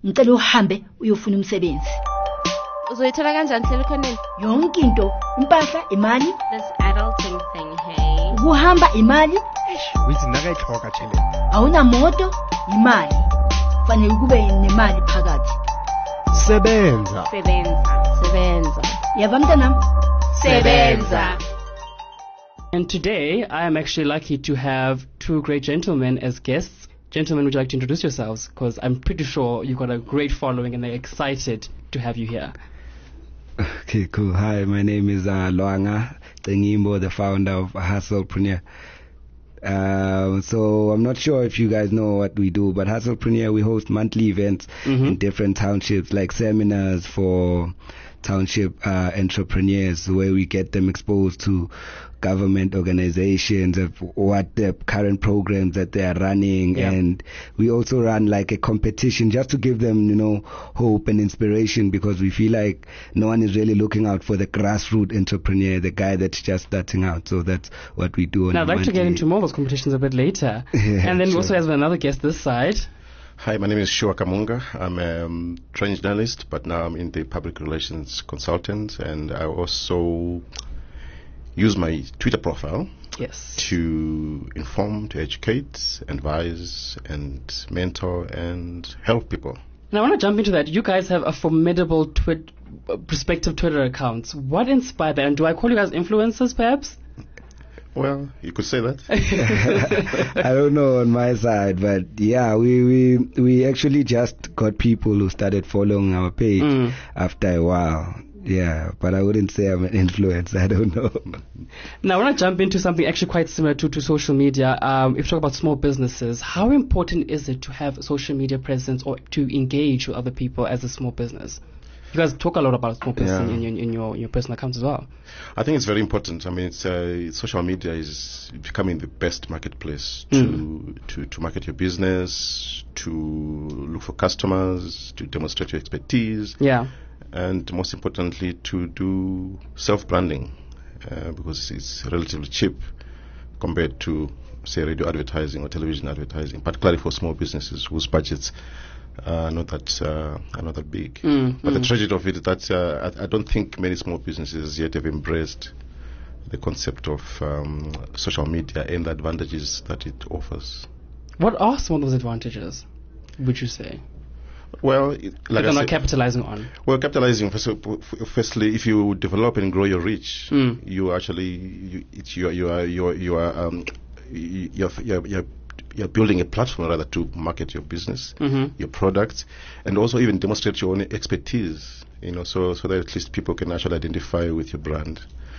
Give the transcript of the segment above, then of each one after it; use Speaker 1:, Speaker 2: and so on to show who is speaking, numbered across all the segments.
Speaker 1: ngicela uhambe uyofuna umsebenzi.
Speaker 2: Uzoyithola kanjani hlelo khoneni?
Speaker 1: Yonke into, impahla, imali,
Speaker 2: This adulting thing, hey.
Speaker 1: ukuhamba imali,
Speaker 3: Withi nakayihloka theleni.
Speaker 1: awuna moto, imali. Fanele kube nemali phakathi.
Speaker 3: Sebenza.
Speaker 2: Sebenza.
Speaker 1: Yava mntanami?
Speaker 2: Sebenza.
Speaker 4: And today, I am actually lucky to have two great gentlemen as guests. Gentlemen, would you like to introduce yourselves? Because I'm pretty sure you've got a great following and they're excited to have you here.
Speaker 5: Okay, cool. Hi, my name is Loanga Tengimbo, the founder of Hustlepreneur. So I'm not sure if you guys know what we do, but Hustlepreneur, we host monthly events in different townships, like seminars for township entrepreneurs, where we get them exposed to government organizations, of what the current programs that they are running.
Speaker 4: Yeah.
Speaker 5: And we also run like a competition just to give them, hope and inspiration, because we feel like no one is really looking out for the grassroots entrepreneur, the guy that's just starting out. So that's what we do.
Speaker 4: Now, I'd like to get into more of those competitions a bit later. And then we also have another guest this side.
Speaker 6: Hi, my name is Shua Kamunga. I'm a trained journalist, but now I'm in the public relations consultant, and I also use my Twitter profile to inform, to educate, advise, and mentor, and help people.
Speaker 4: Now, I want to jump into that. You guys have a formidable prospective Twitter accounts. What inspired that? And do I call you guys influencers, perhaps?
Speaker 6: Well, you could say that.
Speaker 5: I don't know on my side, but yeah, we actually just got people who started following our page after a while. Yeah, but I wouldn't say I'm an influencer. I don't know.
Speaker 4: Now, I want to jump into something actually quite similar to social media. If you talk about small businesses, how important is it to have a social media presence or to engage with other people as a small business? You guys talk a lot about small business in your personal accounts as well.
Speaker 6: I think it's very important. I mean, it's social media is becoming the best marketplace to market your business, to look for customers, to demonstrate your expertise.
Speaker 4: Yeah.
Speaker 6: And most importantly, to do self-branding, because it's relatively cheap compared to, say, radio advertising or television advertising, particularly for small businesses whose budgets are not that big. But the tragedy of it is that I don't think many small businesses yet have embraced the concept of social media and the advantages that it offers.
Speaker 4: What are some of those advantages, would you say?
Speaker 6: Well, like
Speaker 4: they're not capitalizing on.
Speaker 6: Well, capitalizing. Firstly, if you develop and grow your reach, you actually you're building a platform rather to market your business, your product, and also even demonstrate your own expertise. So that at least people can actually identify with your brand.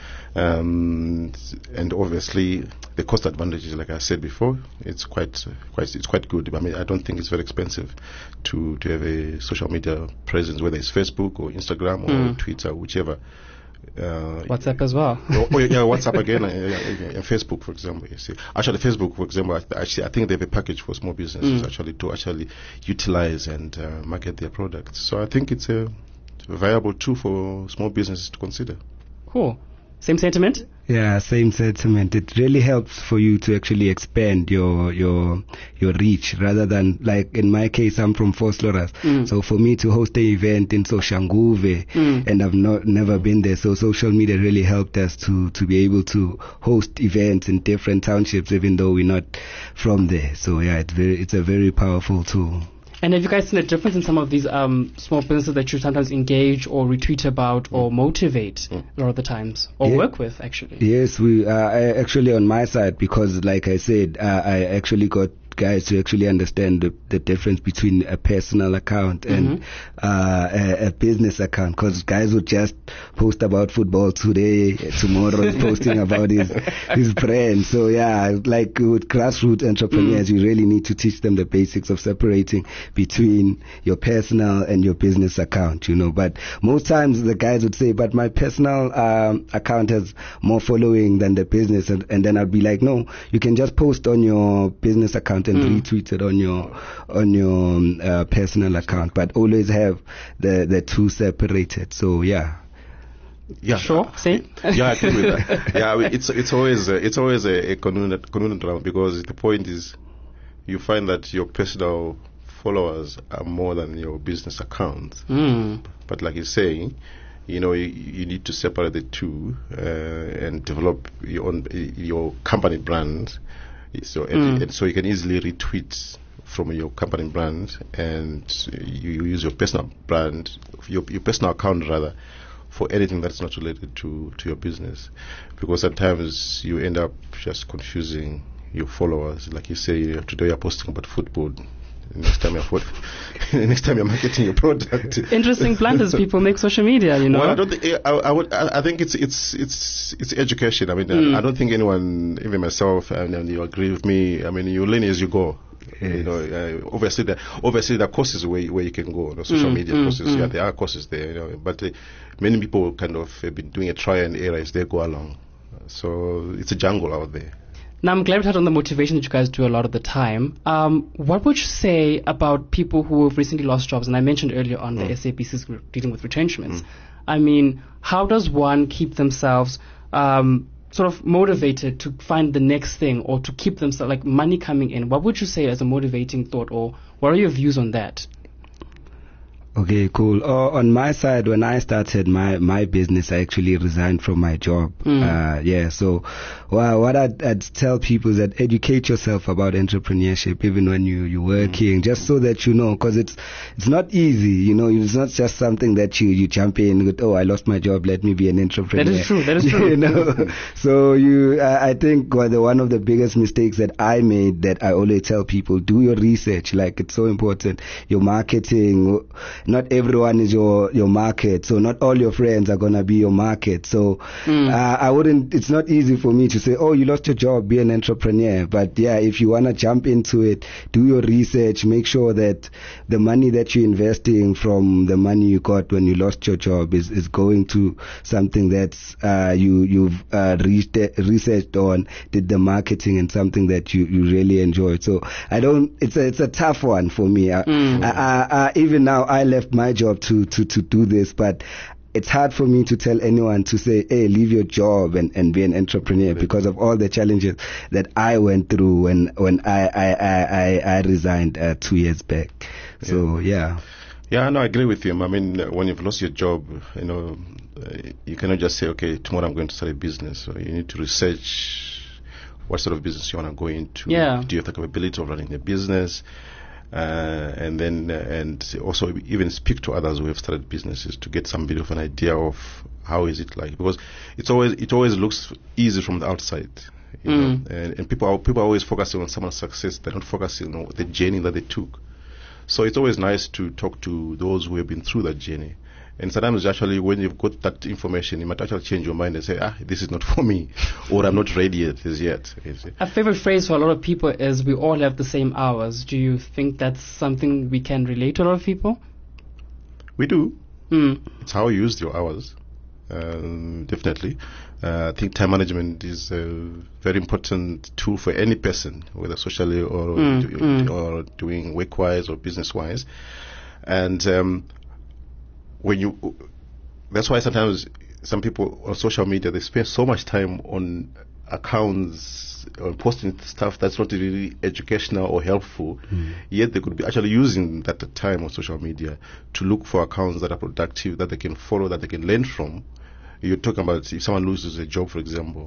Speaker 6: And obviously the cost advantages, like I said before, it's quite good. I mean, I don't think it's very expensive to have a social media presence, whether it's Facebook or Instagram or Twitter, whichever.
Speaker 4: WhatsApp as well.
Speaker 6: WhatsApp again, and Facebook, for example. You see, actually, Facebook, for example, I think they have a package for small businesses to utilize and market their products. So I think it's a viable tool for small businesses to consider.
Speaker 4: Cool. Same sentiment?
Speaker 5: Yeah, same sentiment. It really helps for you to actually expand your reach, rather than, like in my case, I'm from Vosloorus. So for me to host an event in Soshanguve, and I've never been there, so social media really helped us to be able to host events in different townships, even though we're not from there. So yeah, it's a very powerful tool.
Speaker 4: And have you guys seen a difference in some of these small businesses that you sometimes engage or retweet about or motivate a lot of the times, or work with, actually?
Speaker 5: Yes, we actually on my side, because like I said, I actually got guys to actually understand the difference between a personal account and a business account, because guys would just post about football today, tomorrow is posting about his brand. So yeah, like with grassroots entrepreneurs, you really need to teach them the basics of separating between your personal and your business account, but most times the guys would say, but my personal account has more following than the business, and then I'd be like, no, you can just post on your business account and retweet it on your personal account, but always have the two separated. So yeah.
Speaker 6: Yeah,
Speaker 4: sure. See?
Speaker 6: Yeah, I agree with that. Yeah, I mean, it's always a conundrum, because the point is, you find that your personal followers are more than your business account.
Speaker 4: Mm.
Speaker 6: But like you're saying, you need to separate the two and develop your company brand. So and so you can easily retweet from your company brand, and you use your personal brand, your personal account rather, for anything that's not related to your business, because sometimes you end up just confusing your followers. Like you say, today you're posting about football. Next time you're marketing your product.
Speaker 4: Interesting blunders people make social media,
Speaker 6: Well, I don't think I think it's education. I mean, I don't think anyone, even myself, and you agree with me. I mean, you learn as you go.
Speaker 5: Yes.
Speaker 6: Obviously there are courses where you can go. Social media courses. Yeah, there are courses there. But many people kind of have been doing a try and error as they go along. So it's a jungle out there.
Speaker 4: Now, I'm glad we touched on the motivation that you guys do a lot of the time. What would you say about people who have recently lost jobs? And I mentioned earlier on the SABC's dealing with retrenchments. I mean, how does one keep themselves sort of motivated to find the next thing, or to keep themselves, like, money coming in? What would you say as a motivating thought, or what are your views on that?
Speaker 5: Okay, cool. On my side, when I started my business, I actually resigned from my job. So what I'd tell people is that educate yourself about entrepreneurship, even when you're working, just so that you know, because it's not easy. It's not just something that you jump in with, I lost my job, let me be an entrepreneur.
Speaker 4: That is true.
Speaker 5: So I think one of the biggest mistakes that I made, that I always tell people, do your research. Like, it's so important. Your marketing. Not everyone is your market, so not all your friends are gonna be your market. So it's not easy for me to say, you lost your job, be an entrepreneur. But yeah, if you wanna jump into it, do your research, make sure that the money that you're investing from the money you got when you lost your job is going to something that's you've researched on, did the marketing, and something that you really enjoy. So it's a tough one for me. Even now, I left my job to do this, but it's hard for me to tell anyone to say, hey, leave your job and be an entrepreneur, because of all the challenges that I went through when I resigned 2 years back. So yeah.
Speaker 6: Yeah, no, I agree with you. I mean, when you've lost your job, you cannot just say, okay, tomorrow I'm going to start a business. So you need to research what sort of business you want to go into.
Speaker 4: Yeah.
Speaker 6: Do you have the capability of running a business? And also even speak to others who have started businesses to get some bit of an idea of how is it like, because it always looks easy from the outside, know, and people are always focusing on someone's success. They're not focusing on the journey that they took. So it's always nice to talk to those who have been through that journey. And sometimes actually when you've got that information, you might actually change your mind and say, this is not for me, or I'm not ready yet. A
Speaker 4: favorite phrase for a lot of people is, we all have the same hours. Do you think that's something we can relate to a lot of people?
Speaker 6: We do. It's how you use your hours. Definitely. I think time management is a very important tool for any person, whether socially or doing work-wise or business-wise. And that's why sometimes some people on social media, they spend so much time on accounts or posting stuff that's not really educational or helpful, yet they could be actually using that time on social media to look for accounts that are productive, that they can follow, that they can learn from. You're talking about if someone loses a job, for example,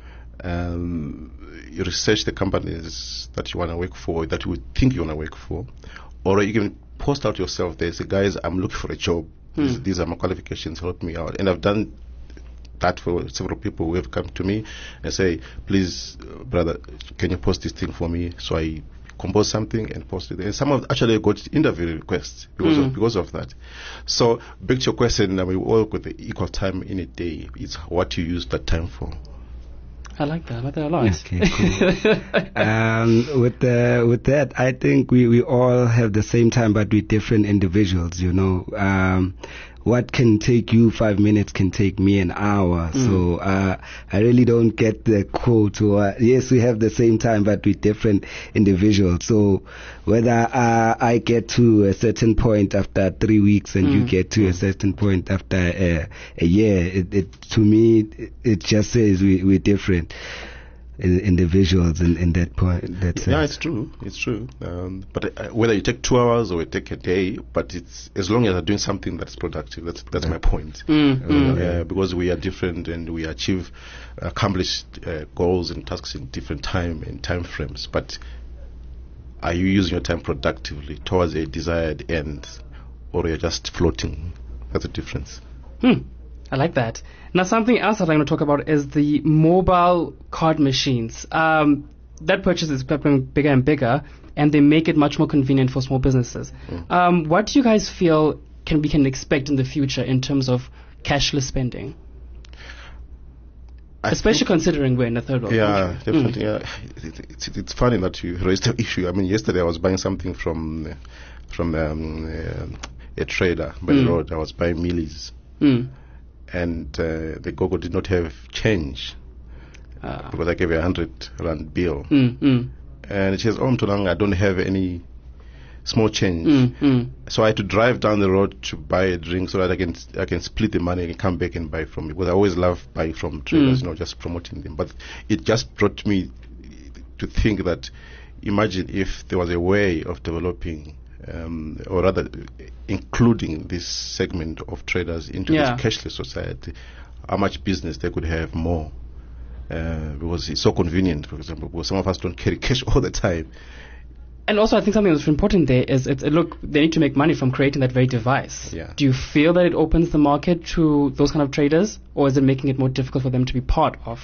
Speaker 6: you research the companies that you want to work for, that you would think you want to work for, or you can post out yourself there, say, guys, I'm looking for a job. These are my qualifications, help me out. And I've done that for several people who have come to me and say, please, brother, can you post this thing for me? So I compose something and post it. And some of actually got interview requests because of that. So back to your question, we work with the equal time in a day. It's what you use that time for.
Speaker 4: I like that a lot.
Speaker 5: Okay, cool. With that, I think we all have the same time, but we're different individuals, what can take you 5 minutes can take me an hour. So I really don't get the quote. Yes, we have the same time, but we're different individuals. So whether I get to a certain point after 3 weeks and you get to a certain point after a year, it to me, it just says we're different. individuals in that point. That
Speaker 6: Yeah,
Speaker 5: sense.
Speaker 6: it's true. It's true. But whether you take 2 hours or you take a day, but it's as long as you're doing something that's productive. That's my point. Because we are different and we achieve accomplished goals and tasks in different time frames. But are you using your time productively towards a desired end, or you're just floating? That's the difference.
Speaker 4: I like that. Now, something else that I'm going to talk about is the mobile card machines. That purchase is becoming bigger and bigger, and they make it much more convenient for small businesses. What do you guys feel we can expect in the future in terms of cashless spending? Especially considering we're in a third world country.
Speaker 6: Definitely. Yeah, it's funny that you raised the issue. I mean, yesterday I was buying something from a trader by the road. I was buying mealies. And the gogo did not have change because I gave her 100 rand bill. And she says, "Oh, Mtunang, I don't have any small change." So I had to drive down the road to buy a drink so that I can split the money and come back and buy from it. Because I always love buying from traders, just promoting them. But it just brought me to think that imagine if there was a way of developing or rather including this segment of traders into this cashless society, how much business they could have more. Because it's so convenient, for example, because some of us don't carry cash all the time.
Speaker 4: And also, I think something that's important there is, look, they need to make money from creating that very device.
Speaker 6: Yeah.
Speaker 4: Do you feel that it opens the market to those kind of traders, or is it making it more difficult for them to be part of,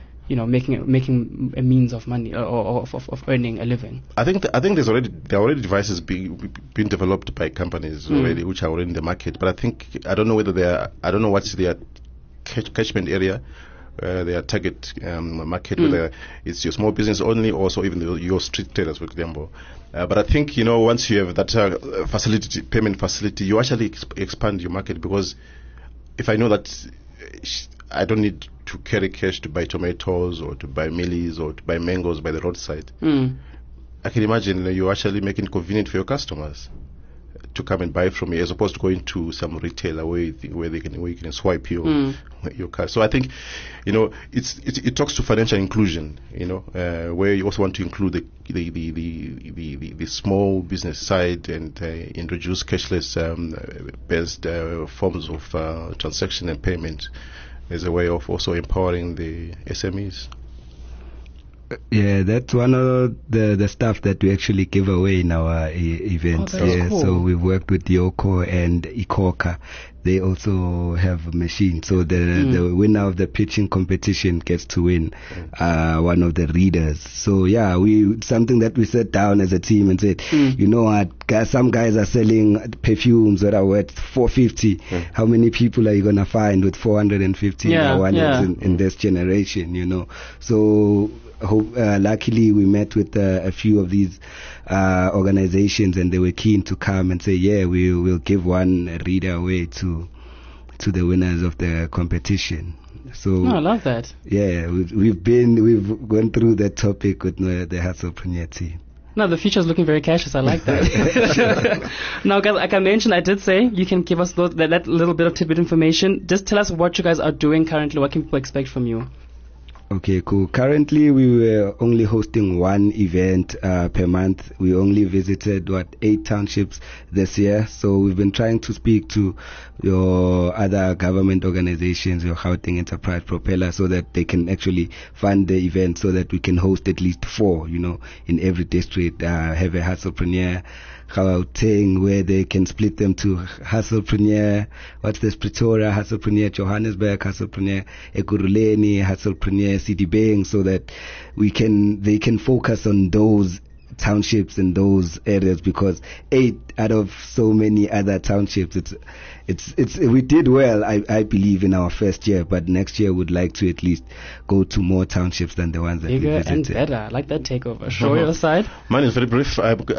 Speaker 4: making a means of money or of earning a living?
Speaker 6: I think there are already devices being developed by companies already, which are already in the market. But I don't know what's their catchment area. Their target market, whether it's your small business only, or also even your street traders, for example. But I think, once you have that payment facility, you actually expand your market, because if I know that I don't need to carry cash to buy tomatoes or to buy mealies or to buy mangoes by the roadside, I can imagine you're actually making it convenient for your customers to come and buy from you, as opposed to going to some retailer where you can swipe your card. So I think, it talks to financial inclusion, where you also want to include the small business side and introduce cashless based forms of transaction and payment as a way of also empowering the SMEs.
Speaker 5: Yeah, that's one of the stuff that we actually give away in our events.
Speaker 4: Cool.
Speaker 5: So we've worked with Yoko and Ikoka. They also have a machine. So the winner of the pitching competition gets to win one of the readers. So yeah, something that we sat down as a team and said, you know what, guys, some guys are selling perfumes that are worth 450. How many people are you gonna find with 450 in this generation? So. Luckily, we met with a few of these organizations, and they were keen to come and say, "Yeah, we'll give one reader away to the winners of the competition." So
Speaker 4: I love that.
Speaker 5: Yeah, we've gone through that topic with the Hustlepreneur team.
Speaker 4: No, the future is looking very cashless. I like that. Now, guys, like I mentioned, I did say you can give us that little bit of tidbit information. Just tell us what you guys are doing currently. What can people expect from you?
Speaker 5: Okay, cool. Currently, we were only hosting one event per month. We only visited 8 townships this year. So we've been trying to speak to your other government organizations, your Gauteng Enterprise Propeller, so that they can actually fund the event, so that we can host at least 4, in every district. Have a Hustlepreneur Gauteng, where they can split them to Hustlepreneur, Pretoria, Hustlepreneur Johannesburg, Hustlepreneur Ekurhuleni, Hustlepreneur Sidibeng, so that they can focus on those townships and those areas, because 8 out of so many other townships, we did well, I believe, in our first year, but next year would like to at least go to more townships than the ones that
Speaker 4: bigger
Speaker 5: we visited.
Speaker 4: And better. I like that takeover. Show your side.
Speaker 6: Mine is very brief.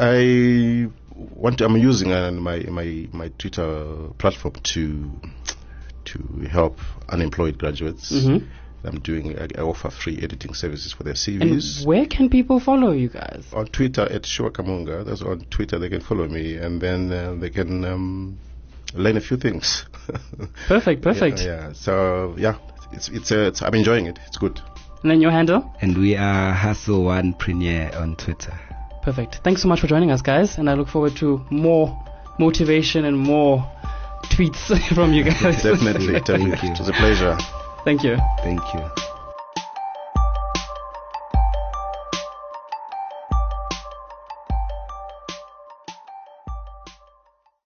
Speaker 6: I'm using my Twitter platform to help unemployed graduates. I'm doing, I offer free editing services for their CVs.
Speaker 4: And where can people follow you guys?
Speaker 6: On Twitter at Shuakamunga. That's on Twitter. They can follow me, and then they can learn a few things.
Speaker 4: Perfect.
Speaker 6: Yeah. So yeah, it's I'm enjoying it. It's good.
Speaker 4: And then your handle?
Speaker 5: And we are Hustle One Premier on Twitter.
Speaker 4: Perfect. Thanks so much for joining us, guys. And I look forward to more motivation and more tweets from you guys.
Speaker 6: Definitely.
Speaker 5: Thank you.
Speaker 6: It was a pleasure.
Speaker 4: Thank you.
Speaker 5: Thank you.